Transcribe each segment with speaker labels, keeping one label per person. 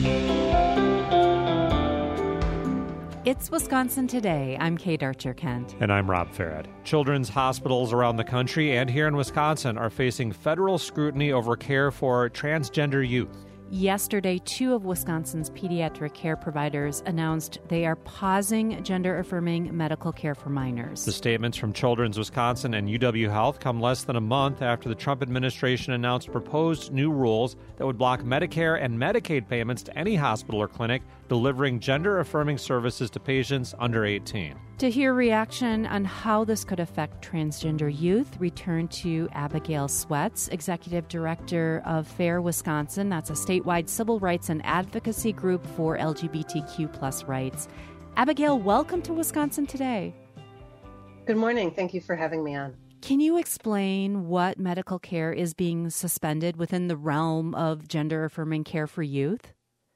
Speaker 1: It's Wisconsin Today. I'm Kate Archer-Kent.
Speaker 2: And I'm Rob Farrett. Children's hospitals around the country and here in Wisconsin are facing federal scrutiny over care for transgender youth.
Speaker 1: Yesterday, 2 of Wisconsin's pediatric care providers announced they are pausing gender-affirming medical care for minors.
Speaker 2: The statements from Children's Wisconsin and UW Health come less than a month after the Trump administration announced proposed new rules that would block Medicare and Medicaid payments to any hospital or clinic delivering gender-affirming services to patients under 18.
Speaker 1: To hear reaction on how this could affect transgender youth, return to Abigail Sweats, Executive Director of FAIR Wisconsin. That's a statewide civil rights and advocacy group for LGBTQ plus rights. Abigail, welcome to Wisconsin Today.
Speaker 3: Good morning. Thank you for having me on.
Speaker 1: Can you explain what medical care is being suspended within the realm of gender-affirming care for youth?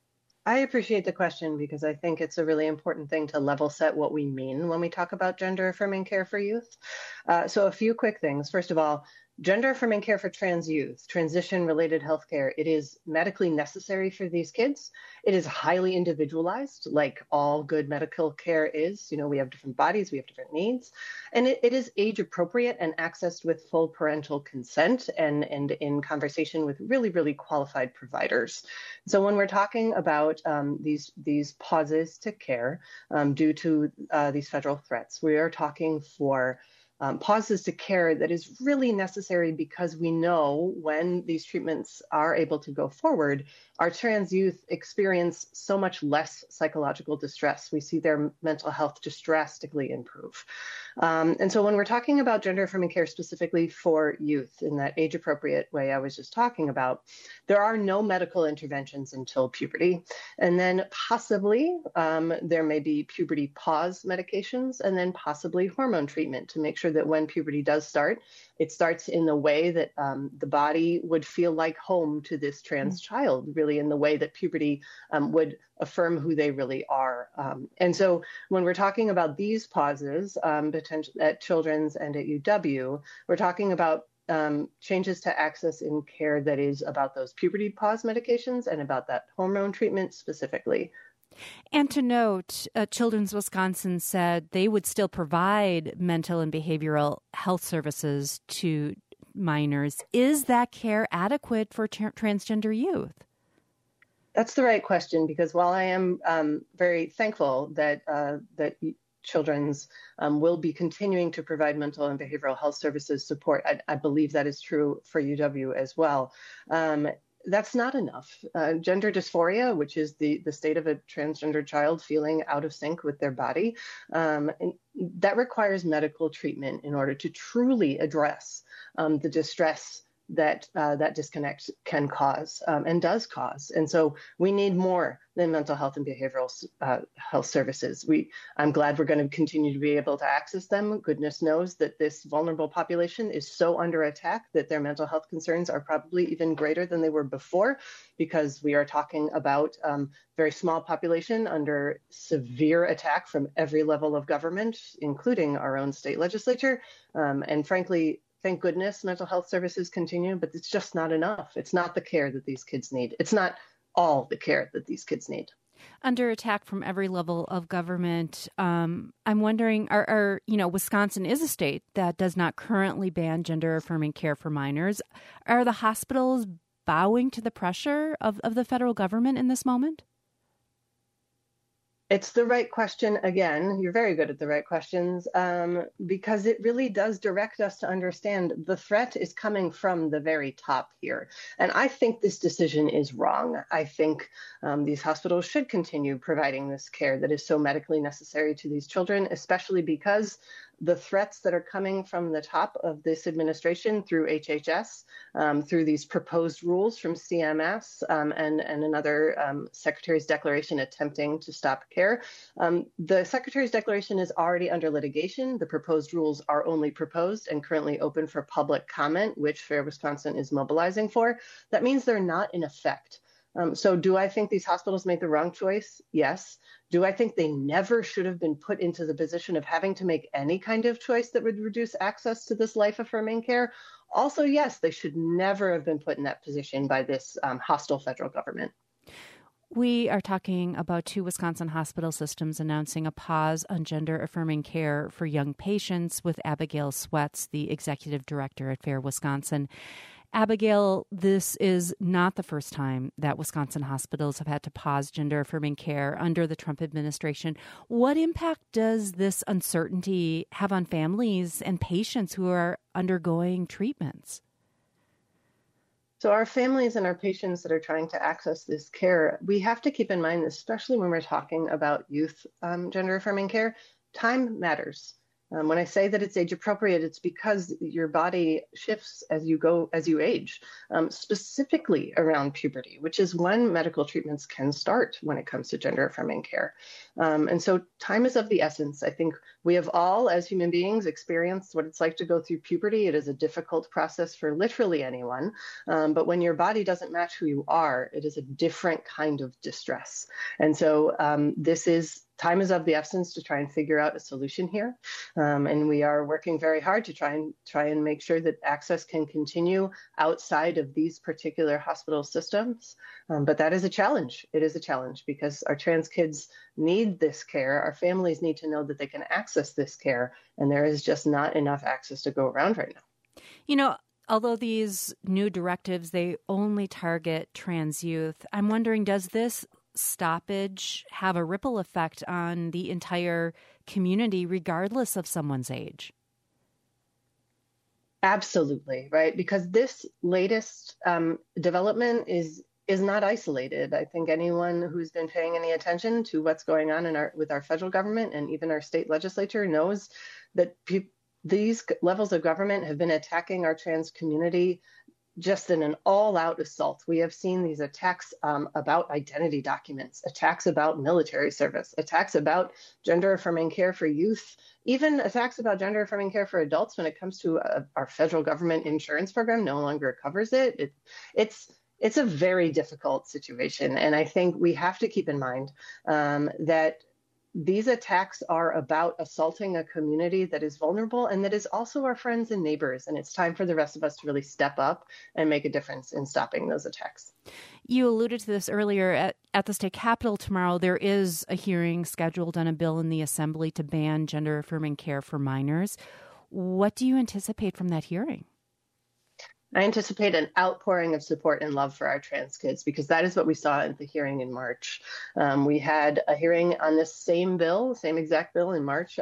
Speaker 3: I appreciate the question because I think it's a really important thing to level set what we mean when we talk about gender-affirming care for youth. So a few quick things. First of all, gender-affirming care for trans youth, transition-related healthcare, it is medically necessary for these kids. It is highly individualized, like all good medical care is. You know, we have different bodies, we have different needs. And it is age-appropriate and accessed with full parental consent and in conversation with really, really qualified providers. So when we're talking about these pauses to care due to these federal threats, we are talking for pauses to care that is really necessary because we know when these treatments are able to go forward, our trans youth experience so much less psychological distress. We see their mental health just drastically improve. And so when we're talking about gender-affirming care specifically for youth in that age-appropriate way I was just talking about, there are no medical interventions until puberty. And then possibly there may be puberty pause medications and then possibly hormone treatment to make sure that when puberty does start, it starts in the way that the body would feel like home to this trans child, really in the way that puberty would affirm who they really are. And so when we're talking about these pauses, potentially at Children's and at UW, we're talking about changes to access in care that is about those puberty pause medications and about that hormone treatment specifically.
Speaker 1: And to note, Children's Wisconsin said they would still provide mental and behavioral health services to minors. Is that care adequate for transgender youth?
Speaker 3: That's the right question, because while I am very thankful that Children's will be continuing to provide mental and behavioral health services support, I believe that is true for UW as well. That's not enough. Gender dysphoria, which is the state of a transgender child feeling out of sync with their body, that requires medical treatment in order to truly address the distress that that disconnect can cause and does cause. And so we need more than mental health and behavioral health services. I'm glad we're going to continue to be able to access them. Goodness knows that this vulnerable population is so under attack that their mental health concerns are probably even greater than they were before, because we are talking about very small population under severe attack from every level of government, including our own state legislature. And frankly, thank goodness mental health services continue, but it's just not enough. It's not the care that these kids need. It's not all the care that these kids need.
Speaker 1: Under attack from every level of government, I'm wondering, Wisconsin is a state that does not currently ban gender-affirming care for minors. Are the hospitals bowing to the pressure of the federal government in this moment?
Speaker 3: It's the right question. Again, you're very good at the right questions, because it really does direct us to understand the threat is coming from the very top here. And I think this decision is wrong. I think these hospitals should continue providing this care that is so medically necessary to these children, especially because the threats that are coming from the top of this administration through HHS, through these proposed rules from CMS and another Secretary's declaration attempting to stop care. The Secretary's declaration is already under litigation. The proposed rules are only proposed and currently open for public comment, which FAIR Wisconsin is mobilizing for. That means they're not in effect. So do I think these hospitals made the wrong choice? Yes. Do I think they never should have been put into the position of having to make any kind of choice that would reduce access to this life-affirming care? Also, yes, they should never have been put in that position by this hostile federal government.
Speaker 1: We are talking about two Wisconsin hospital systems announcing a pause on gender-affirming care for young patients with Abigail Sweats, the executive director at FAIR Wisconsin. Abigail, this is not the first time that Wisconsin hospitals have had to pause gender-affirming care under the Trump administration. What impact does this uncertainty have on families and patients who are undergoing treatments?
Speaker 3: So our families and our patients that are trying to access this care, we have to keep in mind, especially when we're talking about youth gender-affirming care, time matters. When I say that it's age appropriate, it's because your body shifts as you age, specifically around puberty, which is when medical treatments can start when it comes to gender affirming care. And so time is of the essence. I think we have all, as human beings, experienced what it's like to go through puberty. It is a difficult process for literally anyone. But when your body doesn't match who you are, it is a different kind of distress. And so time is of the essence to try and figure out a solution here. And we are working very hard to try and make sure that access can continue outside of these particular hospital systems. But that is a challenge. It is a challenge because our trans kids need this care. Our families need to know that they can access this care. And there is just not enough access to go around right now.
Speaker 1: You know, although these new directives, they only target trans youth, I'm wondering, does this stoppage have a ripple effect on the entire community, regardless of someone's age?
Speaker 3: Absolutely, right? Because this latest development is not isolated. I think anyone who's been paying any attention to what's going on with our federal government and even our state legislature knows that these levels of government have been attacking our trans community just in an all-out assault. We have seen these attacks about identity documents, attacks about military service, attacks about gender-affirming care for youth, even attacks about gender-affirming care for adults when it comes to our federal government insurance program no longer covers it. It's a very difficult situation. And I think we have to keep in mind that these attacks are about assaulting a community that is vulnerable and that is also our friends and neighbors. And it's time for the rest of us to really step up and make a difference in stopping those attacks.
Speaker 1: You alluded to this earlier. At the state capitol tomorrow, there is a hearing scheduled on a bill in the assembly to ban gender-affirming care for minors. What do you anticipate from that hearing?
Speaker 3: I anticipate an outpouring of support and love for our trans kids because that is what we saw at the hearing in March. We had a hearing on this same exact bill in March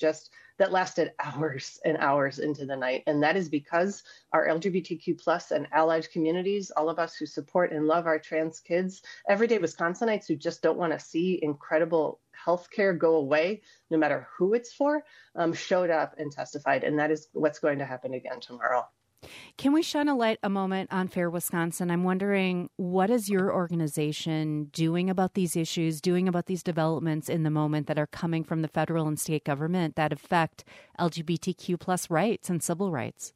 Speaker 3: that lasted hours and hours into the night. And that is because our LGBTQ plus and allied communities, all of us who support and love our trans kids, everyday Wisconsinites who just don't want to see incredible healthcare go away, no matter who it's for, showed up and testified. And that is what's going to happen again tomorrow.
Speaker 1: Can we shine a light a moment on FAIR Wisconsin? I'm wondering, what is your organization doing about these issues, doing about these developments in the moment that are coming from the federal and state government that affect LGBTQ plus rights and civil rights?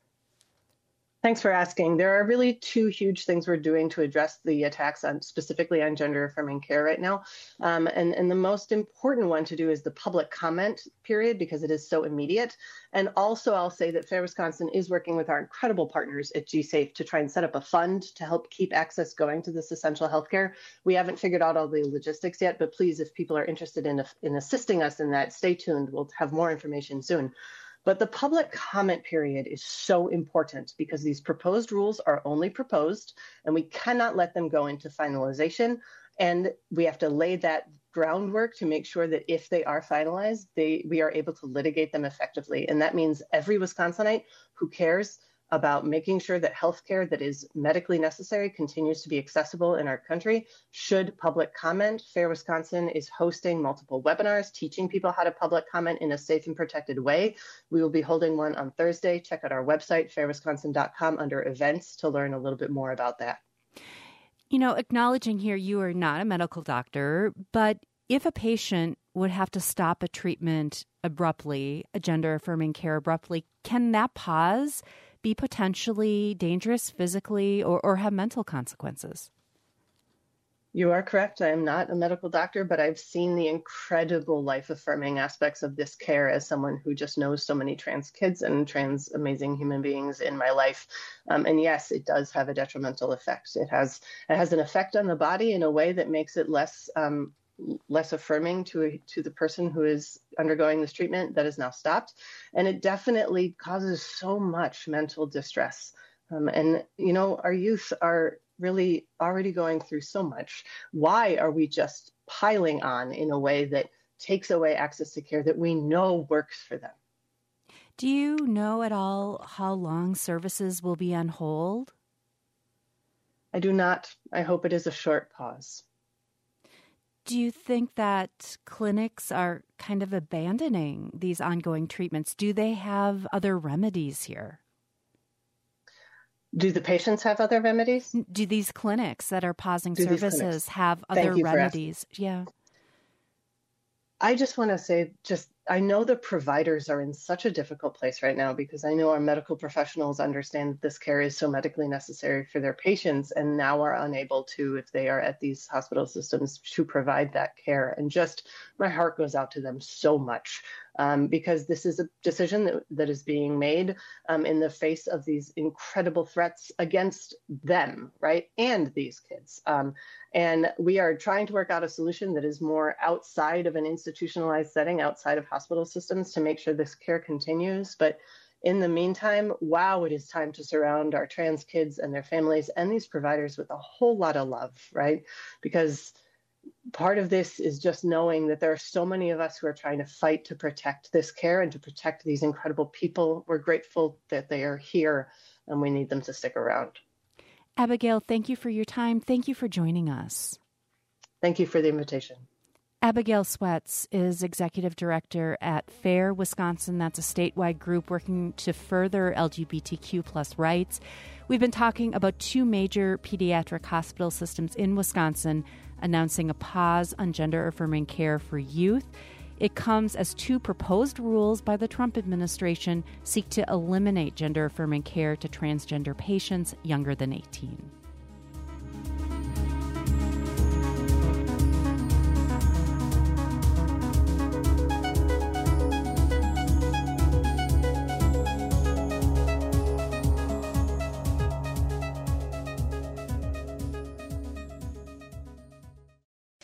Speaker 3: Thanks for asking. There are really two huge things we're doing to address the attacks specifically on gender-affirming care right now. And the most important one to do is the public comment period because it is so immediate. And also I'll say that FAIR Wisconsin is working with our incredible partners at GSAFE to try and set up a fund to help keep access going to this essential healthcare. We haven't figured out all the logistics yet, but please, if people are interested in assisting us in that, stay tuned. We'll have more information soon. But the public comment period is so important because these proposed rules are only proposed and we cannot let them go into finalization. And we have to lay that groundwork to make sure that if they are finalized, we are able to litigate them effectively. And that means every Wisconsinite who cares about making sure that healthcare that is medically necessary continues to be accessible in our country should public comment. FAIR Wisconsin is hosting multiple webinars teaching people how to public comment in a safe and protected way. We will be holding one on Thursday. Check out our website, fairwisconsin.com, under events to learn a little bit more about that.
Speaker 1: You know, acknowledging here you are not a medical doctor, but if a patient would have to stop a treatment abruptly, a gender-affirming care abruptly, can that pause be potentially dangerous physically or have mental consequences?
Speaker 3: You are correct. I am not a medical doctor, but I've seen the incredible life-affirming aspects of this care as someone who just knows so many trans kids and trans amazing human beings in my life. And yes, it does have a detrimental effect. It has an effect on the body in a way that makes it less affirming to the person who is undergoing this treatment that is now stopped. And it definitely causes so much mental distress. And, our youth are really already going through so much. Why are we just piling on in a way that takes away access to care that we know works for them?
Speaker 1: Do you know at all how long services will be on hold?
Speaker 3: I do not. I hope it is a short pause.
Speaker 1: Do you think that clinics are kind of abandoning these ongoing treatments? Do they have other remedies here?
Speaker 3: Do the patients have other remedies?
Speaker 1: Do these clinics that are pausing services have other remedies? Yeah.
Speaker 3: I just want to say, I know the providers are in such a difficult place right now because I know our medical professionals understand that this care is so medically necessary for their patients and now are unable to, if they are at these hospital systems, to provide that care. And just my heart goes out to them so much because this is a decision that is being made in the face of these incredible threats against them, right? And these kids. And we are trying to work out a solution that is more outside of an institutionalized setting, outside of hospital systems, to make sure this care continues. But in the meantime, wow, it is time to surround our trans kids and their families and these providers with a whole lot of love, right? Because part of this is just knowing that there are so many of us who are trying to fight to protect this care and to protect these incredible people. We're grateful that they are here and we need them to stick around.
Speaker 1: Abigail, thank you for your time. Thank you for joining us.
Speaker 3: Thank you for the invitation.
Speaker 1: Abigail Sweats is executive director at FAIR Wisconsin. That's a statewide group working to further LGBTQ plus rights. We've been talking about two major pediatric hospital systems in Wisconsin announcing a pause on gender-affirming care for youth. It comes as two proposed rules by the Trump administration seek to eliminate gender-affirming care to transgender patients younger than 18.